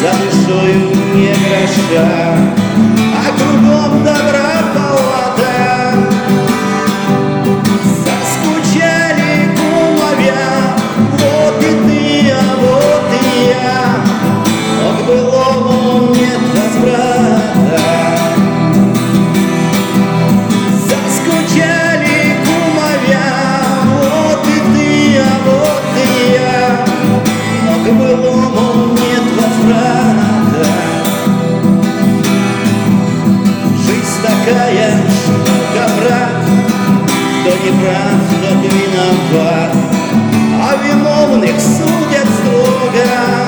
за душою не гроша, а кругом добра палата. Заскучали кумовья, вот и ты, а вот и я, но к былому нет возврата. Заскучали кумовья, вот и ты, а вот и я, но к былому нет возврата. Жизнь такая штука, брат, кто не прав, тот виноват, а виновных судят строго.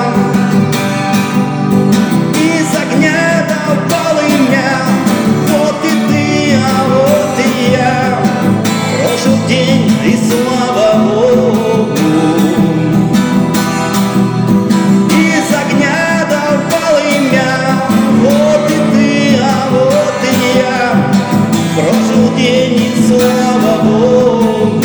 Из огня до полымя, вот и ты, а вот и я, прожил день, и слава Богу. Из огня до полымя, вот и ты, а вот и я, прожил день, и слава Богу.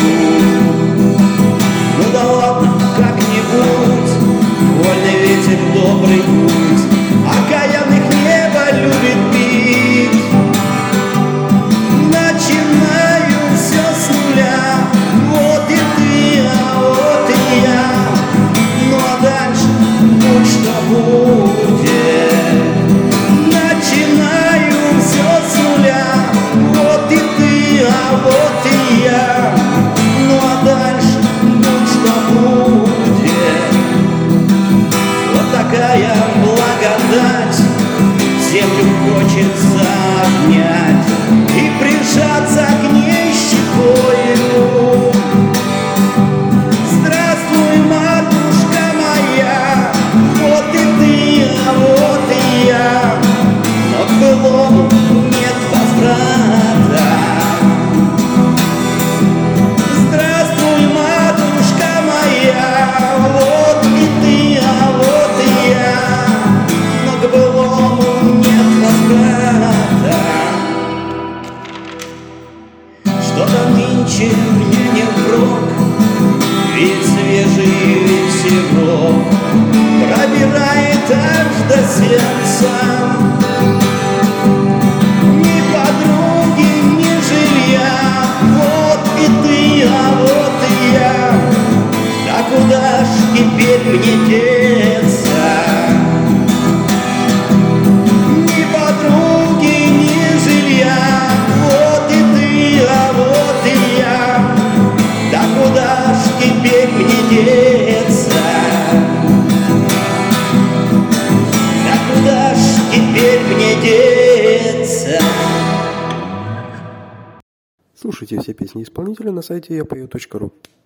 Ну да ладно, как-нибудь, вольный ветер, добрый путь, окаянных небо любит бить. Начинаю все с нуля, вот и ты, а вот и я, ну а дальше будь что будет. Начинаю все с нуля, вот и ты, а вот и я, ну а дальше будь что будет. Вот такая благодать, землю хочется обнять и прижаться к ней щекою. Здравствуй, матушка моя, вот и ты, а вот и я, но к былому нет возврата. Здравствуй, матушка моя, вот и ты, а вот и я, но к былому нет возврата. Что-то нынче мне не впрок, ведь свежий ветерок пробирает аж до сердца. Ни подруги, ни жилья, вот и ты, а вот и я, да куда ж теперь мне деться? Ни подруги, ни жилья, вот и ты, а вот и я, да куда ж теперь мне деться? Да куда ж теперь мне деться? Слушайте все песни исполнителя на сайте yapою.ru.